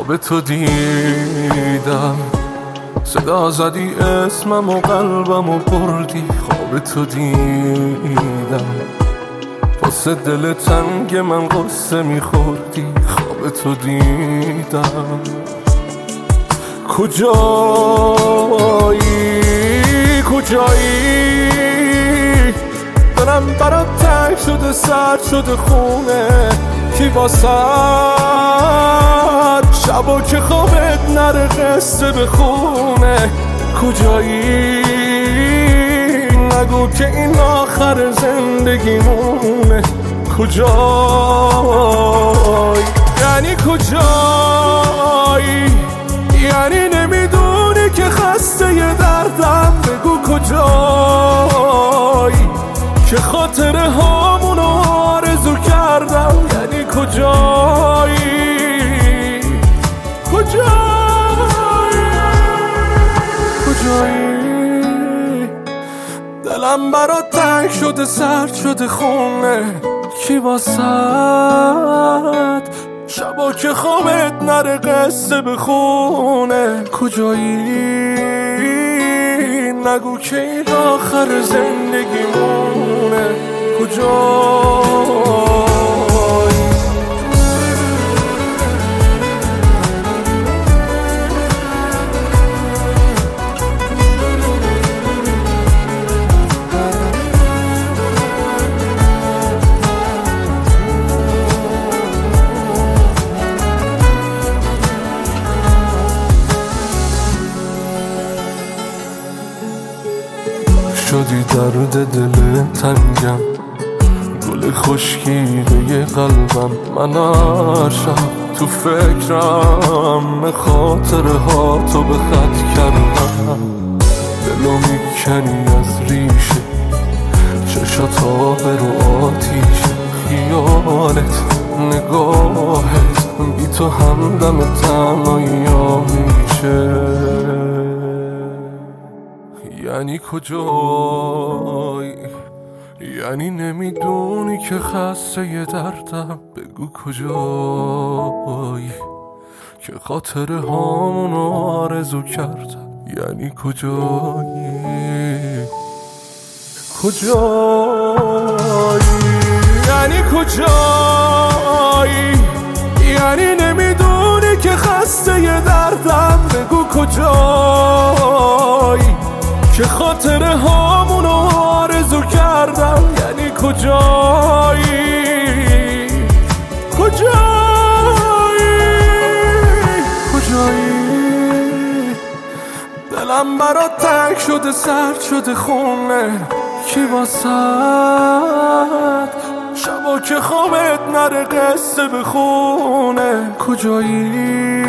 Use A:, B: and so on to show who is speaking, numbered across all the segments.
A: خواب تو دیدم، صدا زدی اسمم و قلبم و بردی. خواب تو دیدم، واسه دل تنگ من قصه میخوردی. خواب تو دیدم. کجایی دلم برات تنگ شده، سرد شده خونه. کی واسه شبا که خوابت نره قصه بخونه. کجایی نگو که این آخر زندگیمونه. کجایی یعنی کجایی؟ یعنی نمیدونی که خسته ی دردم. بگو کجایی که خاطره هامونو آرزو کردم. یعنی کجایی؟ کجایی دلم برات تنگ شده، سرد شده خونه. کی واسه شبا که خوابت نره قصه بخونه. کجایی نگو که این آخر زندگیمونه. کجایی شدی درد دل تنگم، گل خشکیده قلبم. من هر شب تو فکرم خاطره ها تو به خط کردم. دلو میکنی از ریشه، چشات رو آتیش. خیالت نگاهت بی تو همدم تنهایی ها میشه. یعنی کجایی؟ یعنی نمیدونی که خسته ی دردم. بگو کجایی که خاطره هامونو آرزو کردم. یعنی کجایی؟ یعنی کجایی؟ یعنی نمیدونی که خسته ی دردم. بگو کجایی که خاطره هامونو آرزو کردم. یعنی کجایی؟ دلم برات تنگ شده، سرد شده خونه. کی واسه شبا که خوابت نره قصه بخونه. کجایی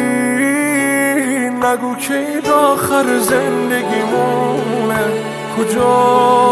A: نگو که این آخر زندگیمونه. کجایی